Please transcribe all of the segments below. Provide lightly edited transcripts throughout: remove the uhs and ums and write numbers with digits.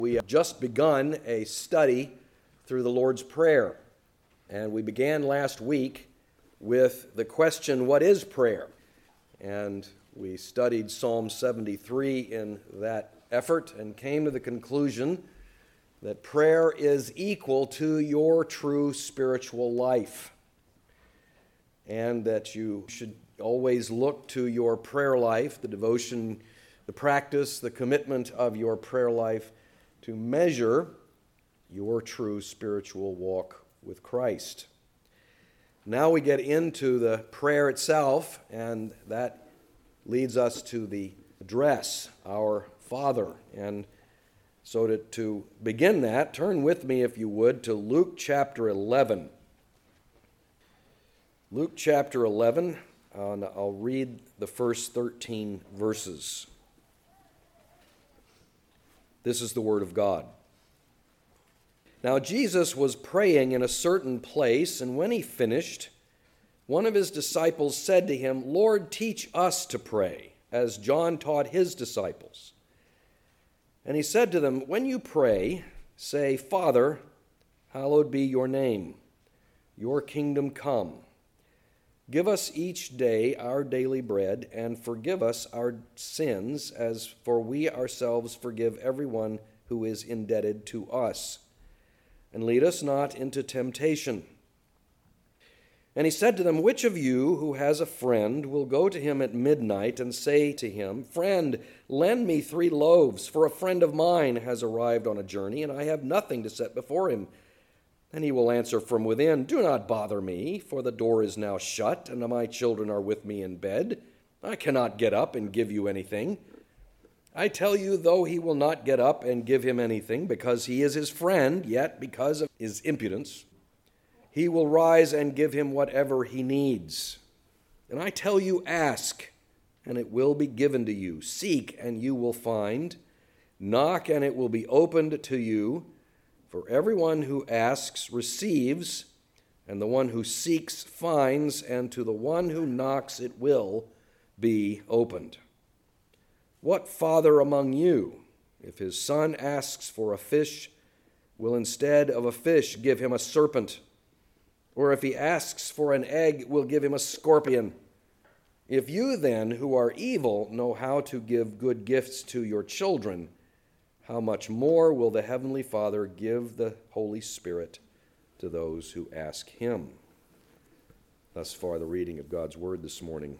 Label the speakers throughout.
Speaker 1: We have just begun a study through the Lord's Prayer, and we began last week with the question, what is prayer? And we studied Psalm 73 in that effort and came to the conclusion that prayer is equal to your true spiritual life, and that you should always look to your prayer life, the devotion, the practice, the commitment of your prayer life to measure your true spiritual walk with Christ. Now we get into the prayer itself, and that leads us to the address, Our Father. And so to begin that, turn with me, if you would, to Luke chapter 11. Luke chapter 11, and I'll read the first 13 verses. This is the word of God. Now Jesus was praying in a certain place, and when he finished, one of his disciples said to him, "Lord, teach us to pray, as John taught his disciples." And he said to them, "When you pray, say, 'Father, hallowed be your name. Your kingdom come. Give us each day our daily bread, and forgive us our sins, as for we ourselves forgive everyone who is indebted to us. And lead us not into temptation.' And he said to them, 'Which of you who has a friend will go to him at midnight and say to him, "Friend, lend me 3 loaves, for a friend of mine has arrived on a journey, and I have nothing to set before him"? And he will answer from within, "Do not bother me, for the door is now shut, and my children are with me in bed. I cannot get up and give you anything." I tell you, though he will not get up and give him anything, because he is his friend, yet because of his impudence, he will rise and give him whatever he needs. And I tell you, ask, and it will be given to you. Seek, and you will find. Knock, and it will be opened to you. For everyone who asks receives, and the one who seeks finds, and to the one who knocks it will be opened. What father among you, if his son asks for a fish, will instead of a fish give him a serpent? Or if he asks for an egg, will give him a scorpion? If you then, who are evil, know how to give good gifts to your children, how much more will the Heavenly Father give the Holy Spirit to those who ask him?" Thus far, the reading of God's Word this morning.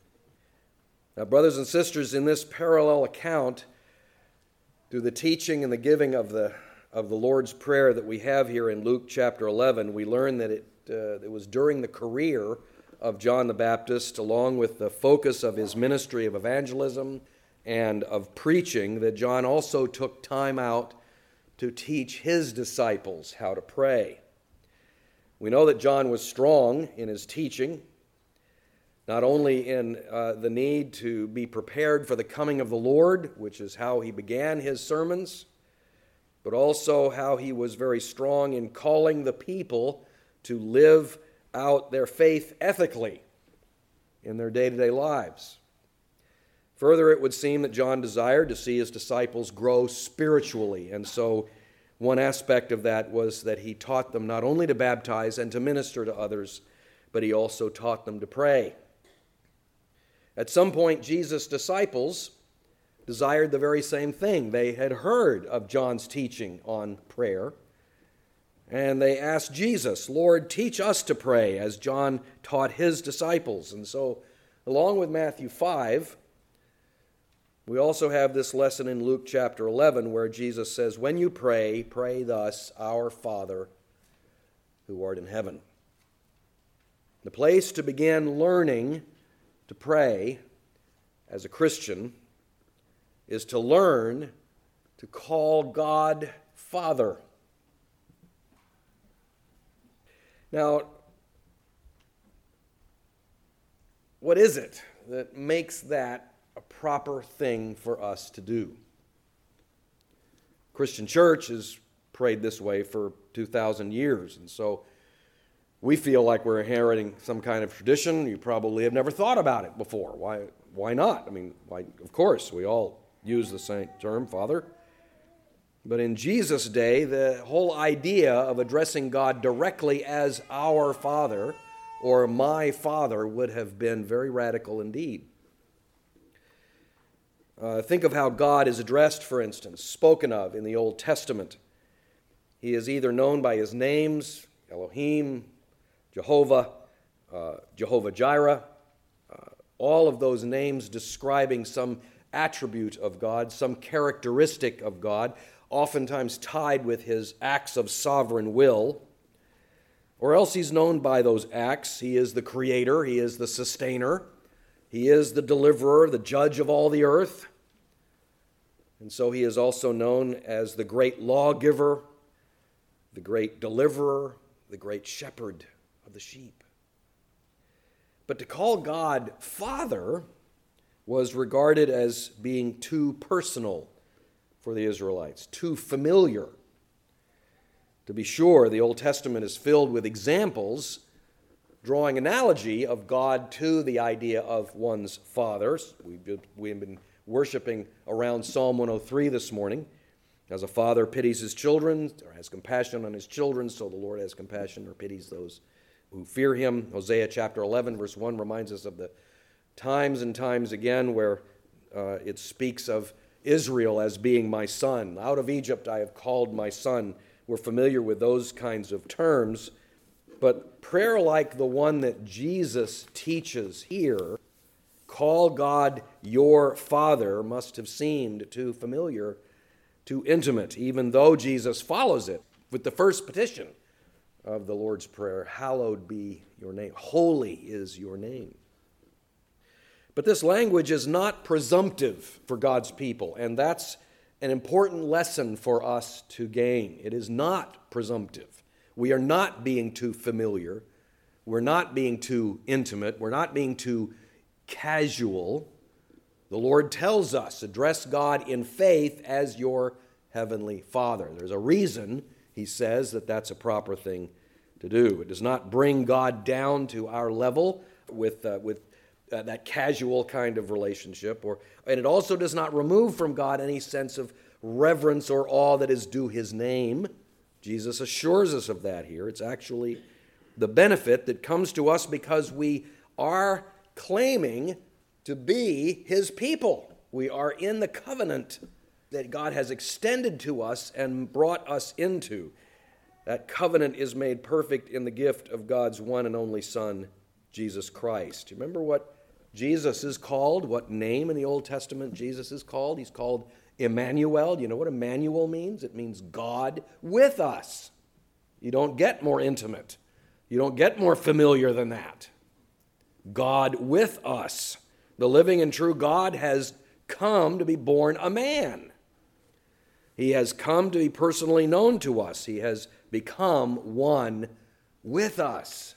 Speaker 1: Now, brothers and sisters, in this parallel account, through the teaching and the giving of the Lord's Prayer that we have here in Luke chapter 11, we learn that it was during the career of John the Baptist, along with the focus of his ministry of evangelism and of preaching, that John also took time out to teach his disciples how to pray. We know that John was strong in his teaching, not only in the need to be prepared for the coming of the Lord, which is how he began his sermons, but also how he was very strong in calling the people to live out their faith ethically in their day-to-day lives. Further, it would seem that John desired to see his disciples grow spiritually, and so one aspect of that was that he taught them not only to baptize and to minister to others, but he also taught them to pray. At some point, Jesus' disciples desired the very same thing. They had heard of John's teaching on prayer, and they asked Jesus, "Lord, teach us to pray," as John taught his disciples. And so, along with Matthew 5, we also have this lesson in Luke chapter 11 where Jesus says, "When you pray, pray thus, Our Father who art in heaven." The place to begin learning to pray as a Christian is to learn to call God Father. Now, what is it that makes that a proper thing for us to do? Christian church has prayed this way for 2,000 years, and so we feel like we're inheriting some kind of tradition. You probably have never thought about it before. Why not? I mean, of course, we all use the same term, Father. But in Jesus' day, the whole idea of addressing God directly as our Father or my Father would have been very radical indeed. Think of how God is addressed, for instance, spoken of in the Old Testament. He is either known by his names, Elohim, Jehovah, Jehovah Jireh, all of those names describing some attribute of God, some characteristic of God, oftentimes tied with his acts of sovereign will. Or else he's known by those acts. He is the creator, he is the sustainer, he is the deliverer, the judge of all the earth. And so he is also known as the great lawgiver, the great deliverer, the great shepherd of the sheep. But to call God Father was regarded as being too personal for the Israelites, too familiar. To be sure, the Old Testament is filled with examples drawing analogy of God to the idea of one's fathers. We've been worshiping around Psalm 103 this morning. As a father pities his children, or has compassion on his children, so the Lord has compassion or pities those who fear him. Hosea chapter 11, verse 1 reminds us of the times and times again where it speaks of Israel as being my son. Out of Egypt I have called my son. We're familiar with those kinds of terms. But prayer like the one that Jesus teaches here, call God your Father, must have seemed too familiar, too intimate, even though Jesus follows it with the first petition of the Lord's Prayer, hallowed be your name. Holy is your name. But this language is not presumptive for God's people, and that's an important lesson for us to gain. It is not presumptive. We are not being too familiar. We're not being too intimate. We're not being too casual. The Lord tells us, address God in faith as your heavenly Father. There's a reason, he says, that that's a proper thing to do. It does not bring God down to our level with that casual kind of relationship, and it also does not remove from God any sense of reverence or awe that is due his name. Jesus assures us of that here. It's actually the benefit that comes to us because we are claiming to be his people. We are in the covenant that God has extended to us and brought us into. That covenant is made perfect in the gift of God's one and only Son, Jesus Christ. Remember what Jesus is called, what name in the Old Testament Jesus is called? He's called Emmanuel. Do you know what Emmanuel means? It means God with us. You don't get more intimate. You don't get more familiar than that. God with us. The living and true God has come to be born a man. He has come to be personally known to us. He has become one with us.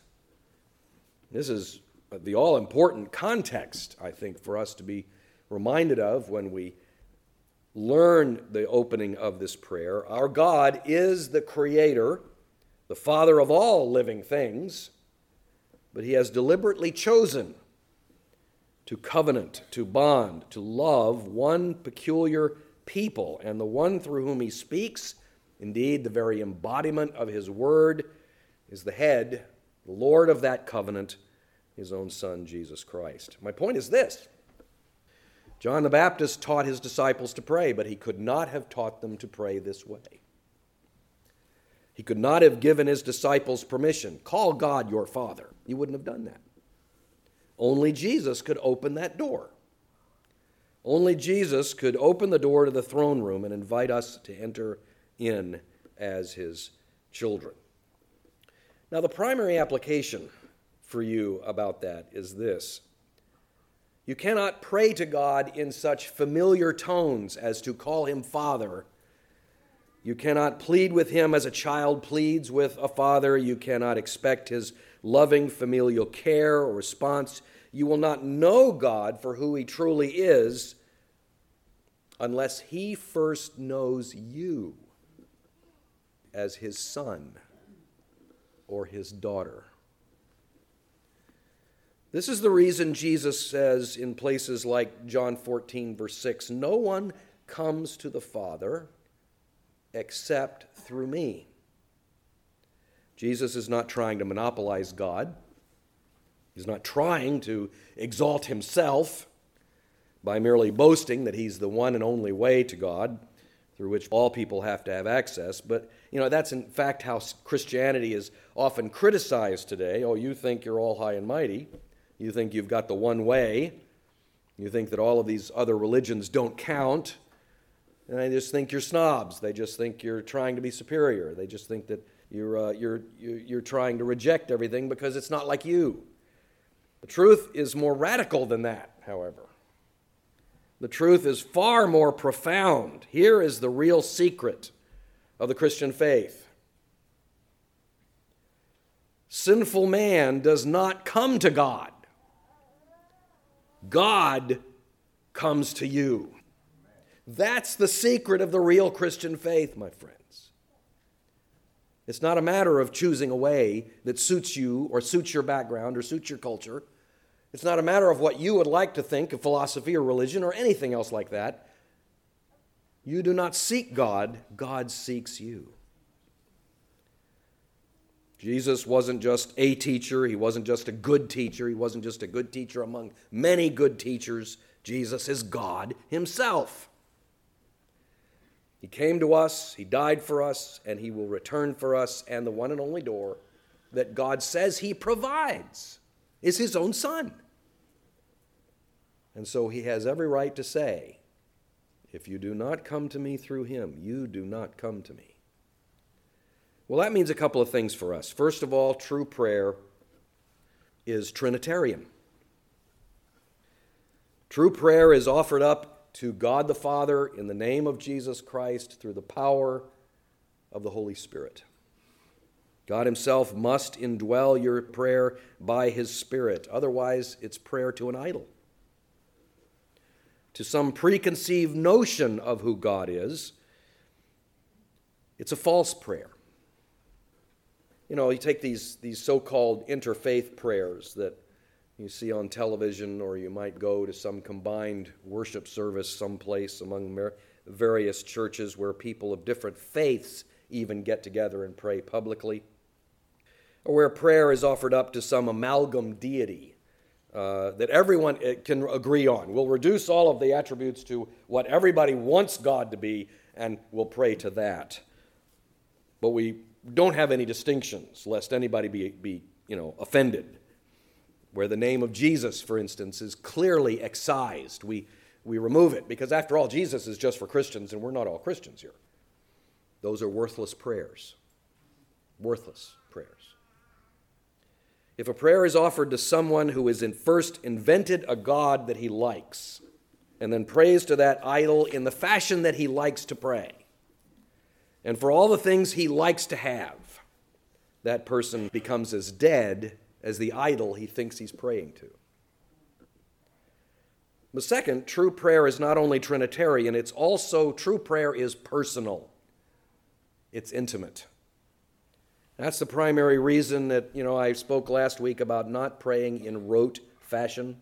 Speaker 1: This is the all-important context, I think, for us to be reminded of when we learn the opening of this prayer. Our God is the Creator, the Father of all living things, but he has deliberately chosen to covenant, to bond, to love one peculiar people, and the one through whom he speaks, indeed the very embodiment of his word, is the head, the Lord of that covenant, his own Son, Jesus Christ. My point is this. John the Baptist taught his disciples to pray, but he could not have taught them to pray this way. He could not have given his disciples permission. Call God your Father. He wouldn't have done that. Only Jesus could open that door. Only Jesus could open the door to the throne room and invite us to enter in as his children. Now, the primary application for you about that is this. You cannot pray to God in such familiar tones as to call him Father. You cannot plead with him as a child pleads with a father. You cannot expect his loving familial care or response. You will not know God for who he truly is unless he first knows you as his son or his daughter. This is the reason Jesus says in places like John 14, verse 6, no one comes to the Father except through me. Jesus is not trying to monopolize God. He's not trying to exalt himself by merely boasting that he's the one and only way to God through which all people have to have access. But, that's in fact how Christianity is often criticized today. Oh, you think you're all high and mighty. You think you've got the one way. You think that all of these other religions don't count. And they just think you're snobs. They just think you're trying to be superior. They just think that you're trying to reject everything because it's not like you. The truth is more radical than that, however. The truth is far more profound. Here is the real secret of the Christian faith. Sinful man does not come to God. God comes to you. That's the secret of the real Christian faith, my friends. It's not a matter of choosing a way that suits you or suits your background or suits your culture. It's not a matter of what you would like to think of philosophy or religion or anything else like that. You do not seek God, God seeks you. Jesus wasn't just a teacher. He wasn't just a good teacher. He wasn't just a good teacher among many good teachers. Jesus is God himself. He came to us, he died for us, and he will return for us. And the one and only door that God says he provides is his own Son. And so he has every right to say, if you do not come to me through him, you do not come to me. Well, that means a couple of things for us. First of all, true prayer is Trinitarian. True prayer is offered up to God the Father in the name of Jesus Christ through the power of the Holy Spirit. God himself must indwell your prayer by his Spirit. Otherwise, it's prayer to an idol, to some preconceived notion of who God is. It's a false prayer. You take these so-called interfaith prayers that you see on television, or you might go to some combined worship service someplace among various churches where people of different faiths even get together and pray publicly, or where prayer is offered up to some amalgam deity that everyone can agree on. We'll reduce all of the attributes to what everybody wants God to be, and we'll pray to that. But we don't have any distinctions, lest anybody be offended. Where the name of Jesus, for instance, is clearly excised, we remove it, because after all, Jesus is just for Christians, and we're not all Christians here. Those are worthless prayers. Worthless prayers. If a prayer is offered to someone who has first invented a God that he likes, and then prays to that idol in the fashion that he likes to pray, and for all the things he likes to have, that person becomes as dead as the idol he thinks he's praying to. But second, true prayer is not only Trinitarian, it's also, true prayer is personal. It's intimate. That's the primary reason that, I spoke last week about not praying in rote fashion,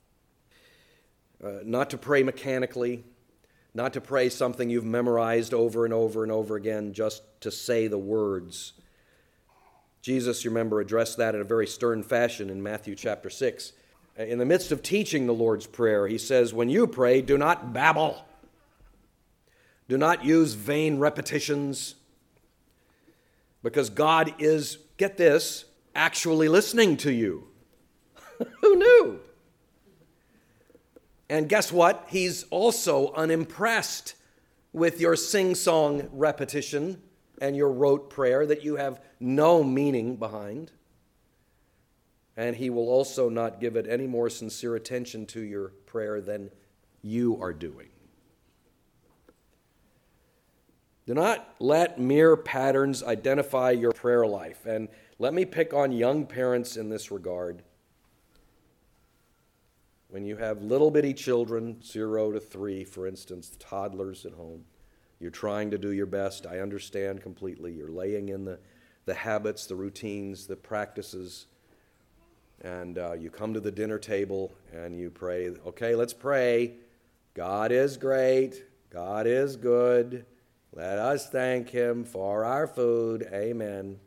Speaker 1: not to pray mechanically, not to pray something you've memorized over and over and over again just to say the words. Jesus, you remember, addressed that in a very stern fashion in Matthew chapter 6. In the midst of teaching the Lord's Prayer, he says, when you pray, do not babble. Do not use vain repetitions, because God is, get this, actually listening to you. Who knew? And guess what? He's also unimpressed with your sing-song repetition and your rote prayer that you have no meaning behind. And he will also not give it any more sincere attention to your prayer than you are doing. Do not let mere patterns identify your prayer life. And let me pick on young parents in this regard. When you have little bitty children, 0 to 3, for instance, toddlers at home, you're trying to do your best. I understand completely. You're laying in the habits, the routines, the practices, and you come to the dinner table and you pray, okay, let's pray. God is great. God is good. Let us thank him for our food. Amen.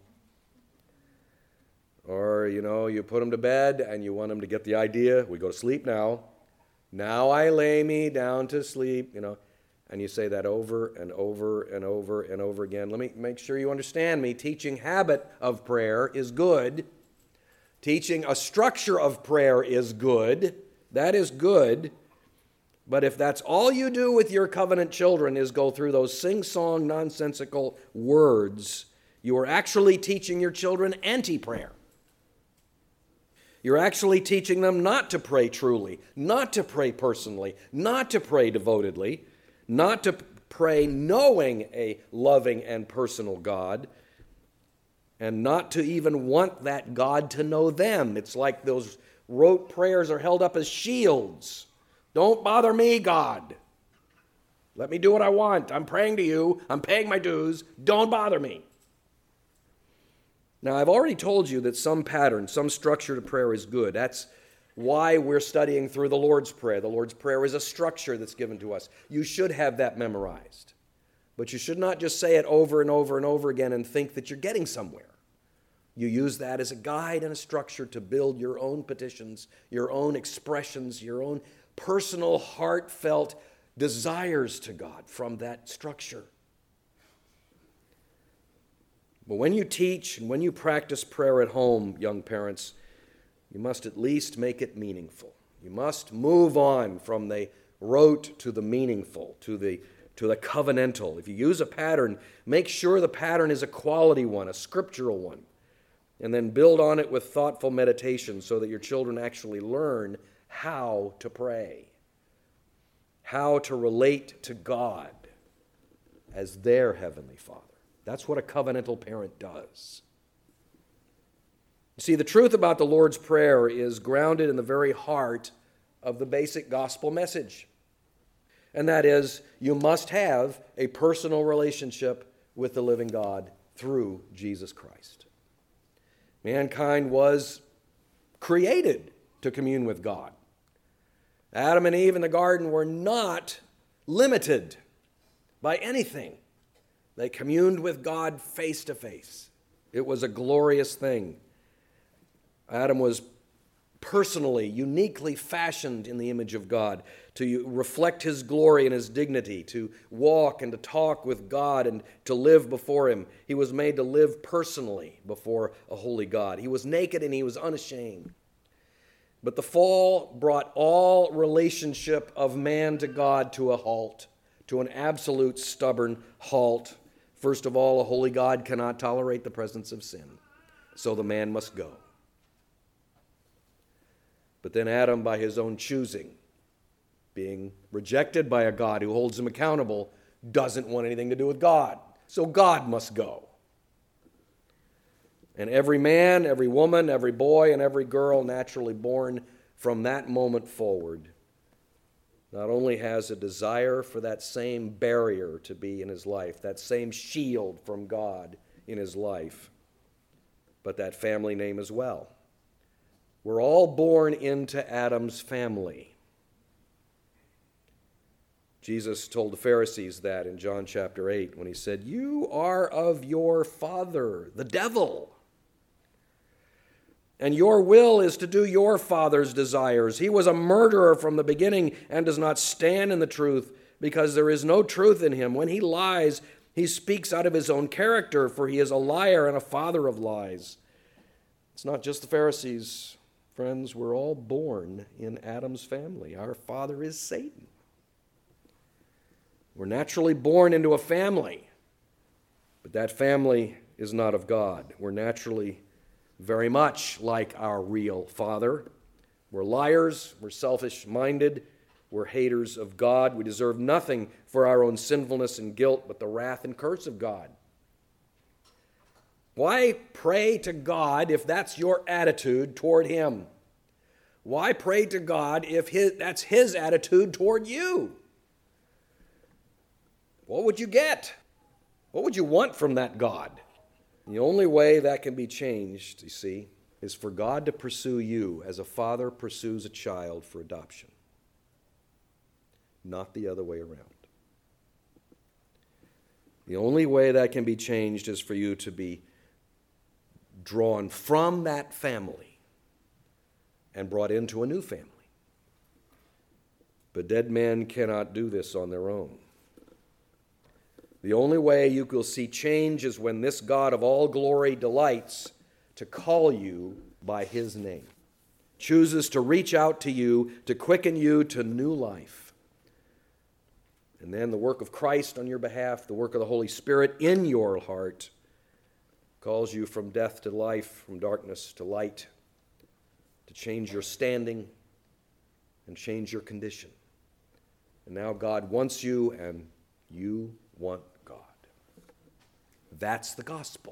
Speaker 1: Or, you put them to bed and you want them to get the idea. We go to sleep now. Now I lay me down to sleep, And you say that over and over and over and over again. Let me make sure you understand me. Teaching habit of prayer is good. Teaching a structure of prayer is good. That is good. But if that's all you do with your covenant children is go through those sing-song, nonsensical words, you are actually teaching your children anti-prayer. You're actually teaching them not to pray truly, not to pray personally, not to pray devotedly, not to pray knowing a loving and personal God, and not to even want that God to know them. It's like those rote prayers are held up as shields. Don't bother me, God. Let me do what I want. I'm praying to you. I'm paying my dues. Don't bother me. Now, I've already told you that some pattern, some structure to prayer is good. That's why we're studying through the Lord's Prayer. The Lord's Prayer is a structure that's given to us. You should have that memorized. But you should not just say it over and over and over again and think that you're getting somewhere. You use that as a guide and a structure to build your own petitions, your own expressions, your own personal, heartfelt desires to God from that structure. But when you teach and when you practice prayer at home, young parents, you must at least make it meaningful. You must move on from the rote to the meaningful, to the covenantal. If you use a pattern, make sure the pattern is a quality one, a scriptural one, and then build on it with thoughtful meditation so that your children actually learn how to pray, how to relate to God as their Heavenly Father. That's what a covenantal parent does. You see, the truth about the Lord's Prayer is grounded in the very heart of the basic gospel message. And that is, you must have a personal relationship with the living God through Jesus Christ. Mankind was created to commune with God. Adam and Eve in the garden were not limited by anything. They communed with God face to face. It was a glorious thing. Adam was personally, uniquely fashioned in the image of God to reflect his glory and his dignity, to walk and to talk with God and to live before him. He was made to live personally before a holy God. He was naked and he was unashamed. But the fall brought all relationship of man to God to a halt, to an absolute stubborn halt. First of all, a holy God cannot tolerate the presence of sin, so the man must go. But then Adam, by his own choosing, being rejected by a God who holds him accountable, doesn't want anything to do with God, so God must go. And every man, every woman, every boy, and every girl naturally born from that moment forward not only has a desire for that same barrier to be in his life, that same shield from God in his life, but that family name as well. We're all born into Adam's family. Jesus told the Pharisees that in John chapter 8 when he said, "You are of your father, the devil. And your will is to do your father's desires. He was a murderer from the beginning and does not stand in the truth because there is no truth in him. When he lies, he speaks out of his own character, for he is a liar and a father of lies." It's not just the Pharisees. Friends, we're all born in Adam's family. Our father is Satan. We're naturally born into a family, but that family is not of God. We're naturally very much like our real father. We're liars, we're selfish-minded, we're haters of God. We deserve nothing for our own sinfulness and guilt but the wrath and curse of God. Why pray to God if that's your attitude toward him? Why pray to God if that's his attitude toward you? What would you get? What would you want from that God? The only way that can be changed, you see, is for God to pursue you as a father pursues a child for adoption, not the other way around. The only way that can be changed is for you to be drawn from that family and brought into a new family. But dead men cannot do this on their own. The only way you will see change is when this God of all glory delights to call you by his name, chooses to reach out to you, to quicken you to new life. And then the work of Christ on your behalf, the work of the Holy Spirit in your heart, calls you from death to life, from darkness to light, to change your standing and change your condition. And now God wants you, and you want God. That's the gospel.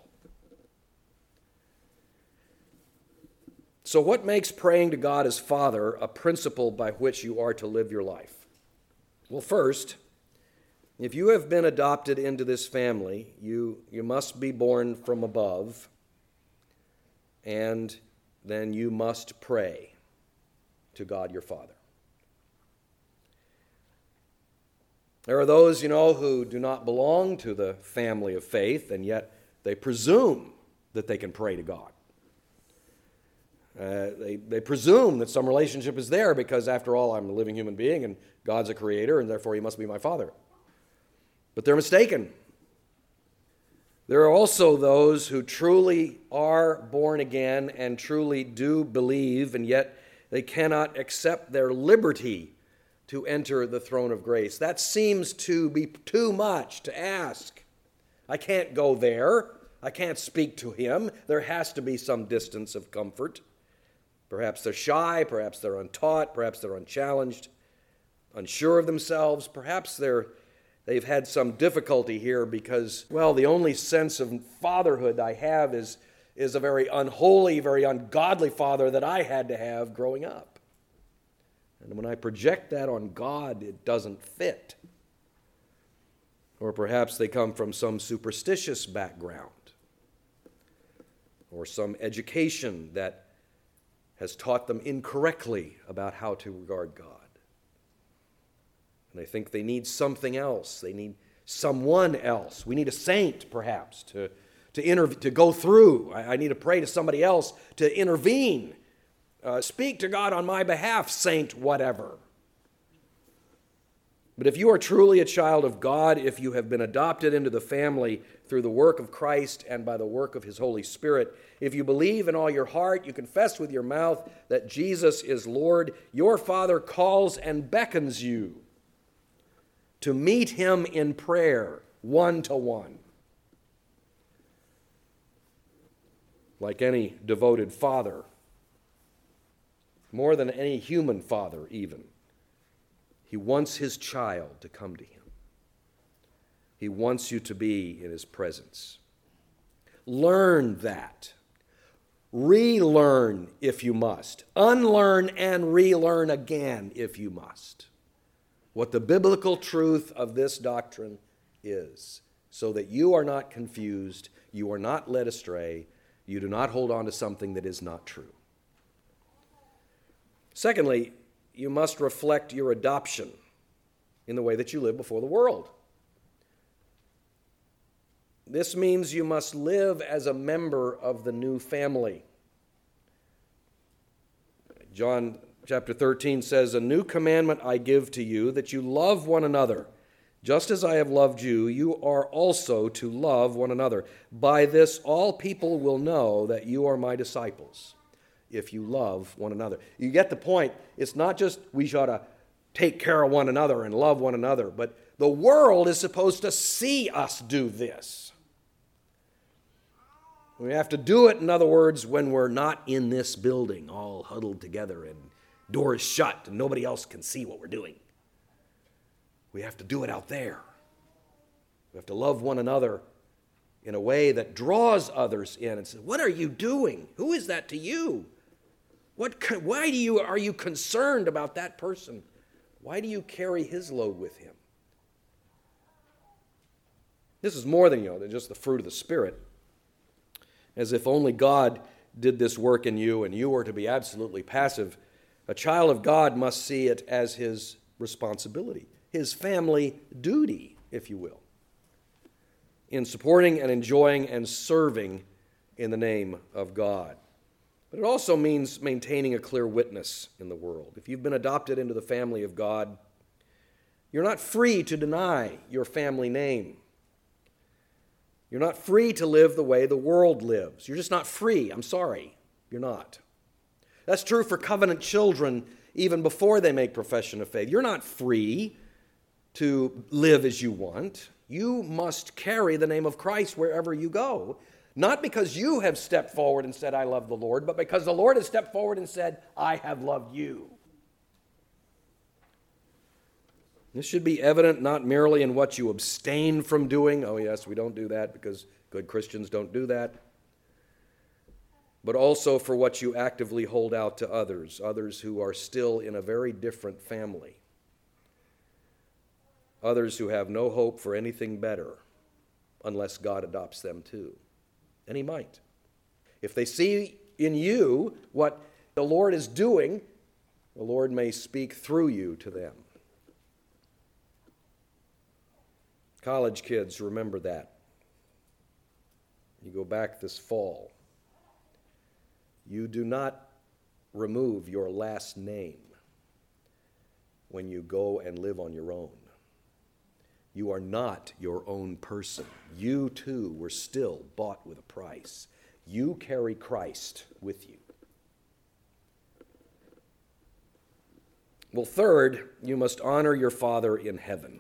Speaker 1: So what makes praying to God as Father a principle by which you are to live your life? Well, first, if you have been adopted into this family, you must be born from above, and then you must pray to God your Father. There are those, who do not belong to the family of faith, and yet they presume that they can pray to God. They presume that some relationship is there because, after all, I'm a living human being and God's a creator, and therefore he must be my Father. But they're mistaken. There are also those who truly are born again and truly do believe, and yet they cannot accept their liberty to enter the throne of grace. That seems to be too much to ask. I can't go there. I can't speak to him. There has to be some distance of comfort. Perhaps they're shy, perhaps they're untaught, perhaps they're unchallenged, unsure of themselves. Perhaps they've had some difficulty here because, the only sense of fatherhood I have is a very unholy, very ungodly father that I had to have growing up. And when I project that on God, it doesn't fit. Or perhaps they come from some superstitious background or some education that has taught them incorrectly about how to regard God. And they think they need something else. They need someone else. We need a saint, perhaps, to go through. I need to pray to somebody else to intervene. Speak to God on my behalf, saint whatever. But if you are truly a child of God, if you have been adopted into the family through the work of Christ and by the work of his Holy Spirit, if you believe in all your heart, you confess with your mouth that Jesus is Lord, your Father calls and beckons you to meet him in prayer, one-to-one. Like any devoted father, more than any human father even, he wants his child to come to him. He wants you to be in his presence. Learn that. Relearn if you must. Unlearn and relearn again if you must. What the biblical truth of this doctrine is, so that you are not confused, you are not led astray, you do not hold on to something that is not true. Secondly, you must reflect your adoption in the way that you live before the world. This means you must live as a member of the new family. John chapter 13 says, "A new commandment I give to you, that you love one another. Just as I have loved you, you are also to love one another. By this all people will know that you are my disciples, if you love one another." You get the point. It's not just we ought to take care of one another and love one another, but the world is supposed to see us do this. We have to do it, in other words, when we're not in this building, all huddled together and doors shut and nobody else can see what we're doing. We have to do it out there. We have to love one another in a way that draws others in and says, "What are you doing? Who is that to you? Why are you concerned about that person? Why do you carry his load with him?" This is more than just the fruit of the Spirit. As if only God did this work in you and you were to be absolutely passive. A child of God must see it as his responsibility, his family duty, if you will. in supporting and enjoying and serving in the name of God. But it also means maintaining a clear witness in the world. If you've been adopted into the family of God, you're not free to deny your family name. You're not free to live the way the world lives. You're just not free. I'm sorry. You're not. That's true for covenant children even before they make profession of faith. You're not free to live as you want. You must carry the name of Christ wherever you go. Not because you have stepped forward and said, I love the Lord, but because the Lord has stepped forward and said, I have loved you. This should be evident not merely in what you abstain from doing. Oh, yes, we don't do that because good Christians don't do that. But also for what you actively hold out to others who are still in a very different family. Others who have no hope for anything better unless God adopts them too. And He might. If they see in you what the Lord is doing, the Lord may speak through you to them. College kids, remember that. You go back this fall. You do not remove your last name when you go and live on your own. You are not your own person. You too were still bought with a price. You carry Christ with you. Well, third, you must honor your Father in heaven.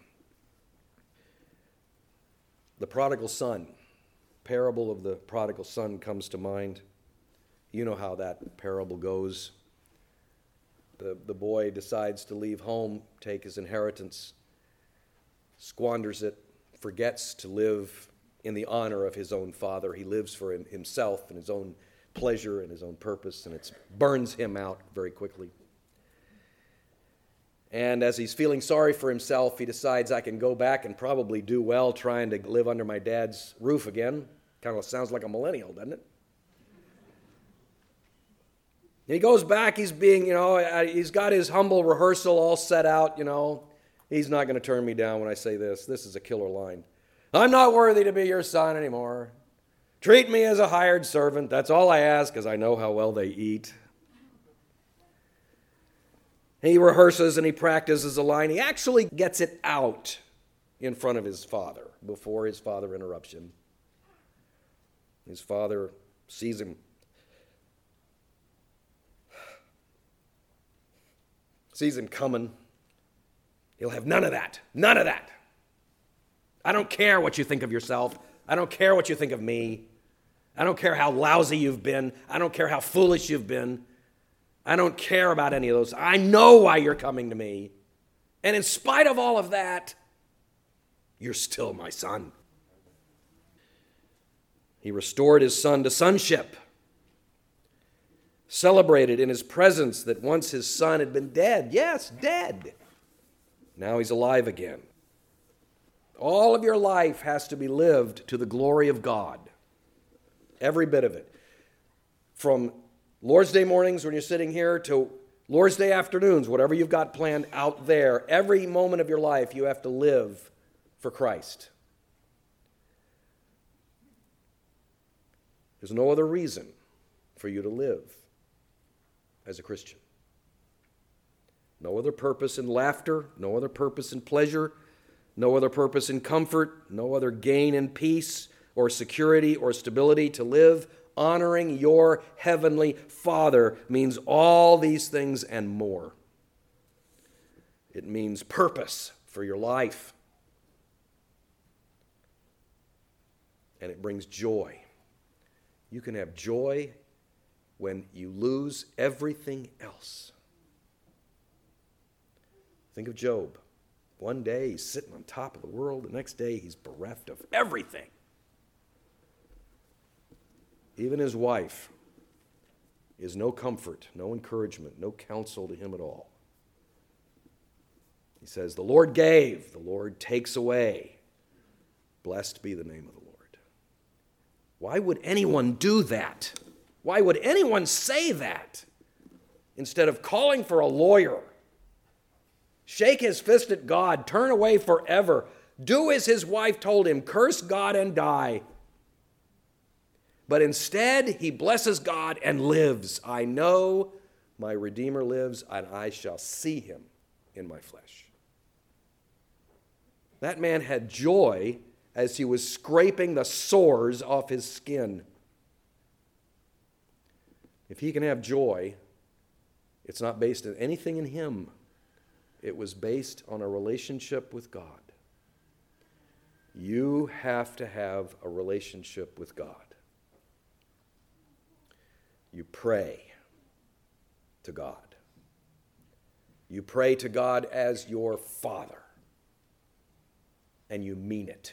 Speaker 1: The prodigal son, parable of the prodigal son comes to mind. You know how that parable goes. The boy decides to leave home, take his inheritance, squanders it, forgets to live in the honor of his own father. He lives for himself and his own pleasure and his own purpose, and it burns him out very quickly. And as he's feeling sorry for himself, he decides, I can go back and probably do well trying to live under my dad's roof again. Kind of sounds like a millennial, doesn't it? He goes back, he's got his humble rehearsal all set out, He's not going to turn me down when I say this. This is a killer line. I'm not worthy to be your son anymore. Treat me as a hired servant. That's all I ask, because I know how well they eat. He rehearses and he practices a line. He actually gets it out in front of his father before his father interrupts him. His father sees him. Sees him coming. He'll have none of that. None of that. I don't care what you think of yourself. I don't care what you think of me. I don't care how lousy you've been. I don't care how foolish you've been. I don't care about any of those. I know why you're coming to me. And in spite of all of that, you're still my son. He restored his son to sonship. Celebrated in his presence that once his son had been dead. Yes, dead. Now he's alive again. All of your life has to be lived to the glory of God. Every bit of it. From Lord's Day mornings when you're sitting here to Lord's Day afternoons, whatever you've got planned out there, every moment of your life you have to live for Christ. There's no other reason for you to live as a Christian. No other purpose in laughter, no other purpose in pleasure, no other purpose in comfort, no other gain in peace or security or stability. To live honoring your heavenly Father means all these things and more. It means purpose for your life. And it brings joy. You can have joy when you lose everything else. Think of Job. One day he's sitting on top of the world. The next day he's bereft of everything. Even his wife is no comfort, no encouragement, no counsel to him at all. He says, the Lord gave, the Lord takes away. Blessed be the name of the Lord. Why would anyone do that? Why would anyone say that instead of calling for a lawyer? Shake his fist at God, turn away forever, do as his wife told him, curse God and die. But instead, he blesses God and lives. I know my Redeemer lives, and I shall see him in my flesh. That man had joy as he was scraping the sores off his skin. If he can have joy, it's not based on anything in him. It was based on a relationship with God. You have to have a relationship with God. You pray to God. You pray to God as your Father, and you mean it.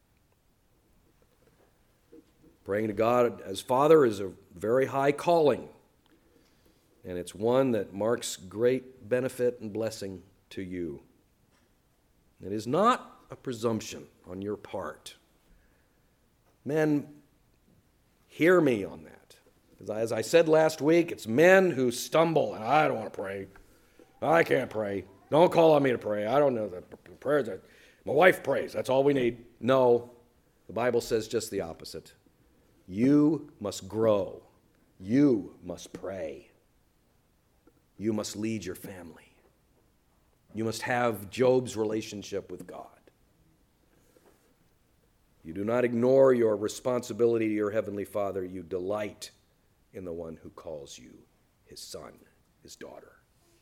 Speaker 1: Praying to God as Father is a very high calling, and it's one that marks great benefit and blessing to you. It is not a presumption on your part. Men, hear me on that. As I said last week, it's men who stumble, and I don't want to pray. I can't pray. Don't call on me to pray. I don't know the prayers. My wife prays. That's all we need. No, the Bible says just the opposite. You must grow. You must pray. You must lead your family. You must have Job's relationship with God. You do not ignore your responsibility to your Heavenly Father. You delight in the one who calls you his son, his daughter,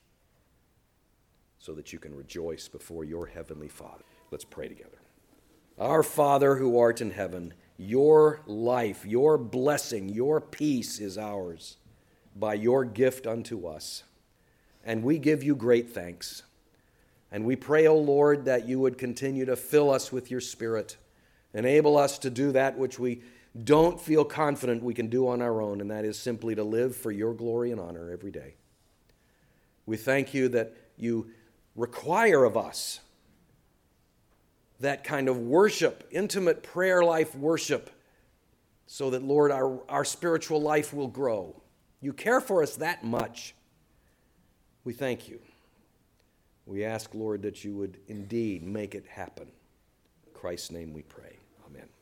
Speaker 1: so that you can rejoice before your Heavenly Father. Let's pray together. Our Father who art in heaven, your life, your blessing, your peace is ours by your gift unto us. And we give you great thanks. And we pray, O Lord, that you would continue to fill us with your Spirit, enable us to do that which we don't feel confident we can do on our own, and that is simply to live for your glory and honor every day. We thank you that you require of us that kind of worship, intimate prayer life worship, so that, Lord, our spiritual life will grow. You care for us that much. We thank you. We ask, Lord, that you would indeed make it happen. In Christ's name we pray. Amen.